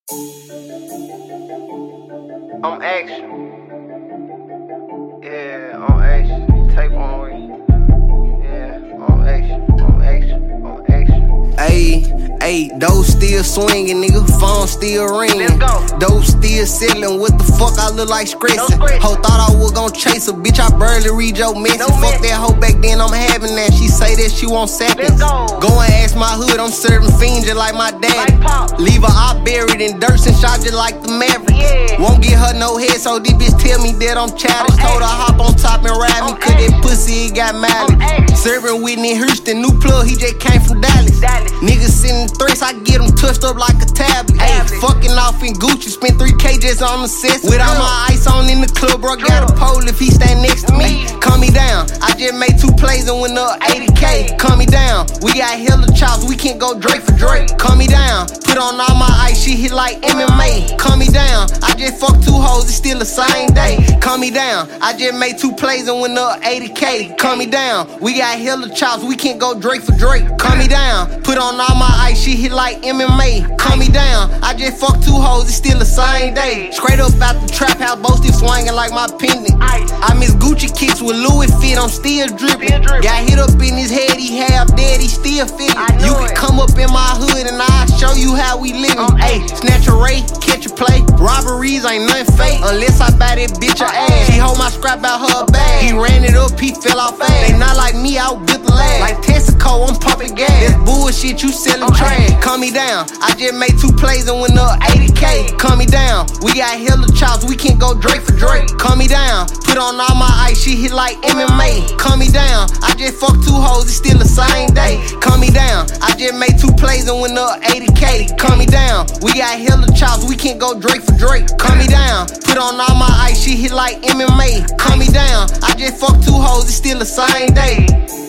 I'm action. Yeah, I'm action. Tape on me. Yeah, I'm action. I'm action. I'm action. Ayy, those still swinging, nigga. Phone still ringing. Let's go. Those still selling. What the fuck I look like scratching? No scratch. Hoe thought I was gon' chase her, bitch. I barely read your message. No Fuck message. that hoe back then, I'm having that. She say that she want seconds. Let's go. Go and ask my hood, I'm serving fiends just like my daddy. Like Pop. Leave her out buried in dirt and shot just like the Maverick. Yeah. Won't get her no head, so this bitch tell me that I'm childish. Told her hop on top and ride me, cause that pussy it got mileage. Serving Whitney Houston, new plug, he just came from Dallas. Niggas sending threats, I get them touched up like a tablet. Ayy, fucking off in Gucci, spent 3K just on the sets. With all my ice on in the club, bro, got a pole if he stand next to me. Calm me down, I just made 2 plays and went up 80K. Calm me down, we got hella chops, we can't go Drake for Drake. Calm me down, put on all my ice, she hit like MMA. Calm me down, I just fucked 2 hoes, it's still the same day. Calm me down, I just made 2 plays and went up 80K. Calm me down, we got hella chops, we can't go Drake for Drake. Calm me down, put on all my ice, she hit like MMA. Calm me down, I just fucked 2 hoes, it's still the same day. Straight up out the trap house, both still swinging like my pendant. I miss Gucci kicks with Louis fit, I'm still dripping. Got hit up in his head, he half dead, he still feeling. You can come up in my hood and I'll show you how we living. Ayy, snatch a ray, catch a play. Robberies ain't nothing fake unless I buy that bitch a ass. She hold my scrap out her bag. He ran it up, he fell off fast. They not like me, out with the lag. Like Texaco, I'm pumping gas. That's bullshit, you selling trash. Calm me down, I just made 2 plays and went up 80K. Calm me down, we got hella chops, we can't go Drake for Drake. Calm me down, put on all my ice, she hit like MMA. Calm me down, I just fucked 2 hoes, it's still the same day. Calm me down, I just made 2 plays and went up 80K. Calm me down, we got hella chops, we can't go Drake for Drake. Calm me down, put on all my ice, she hit like MMA. Calm me down, I just fucked 2 hoes, it's still the same day.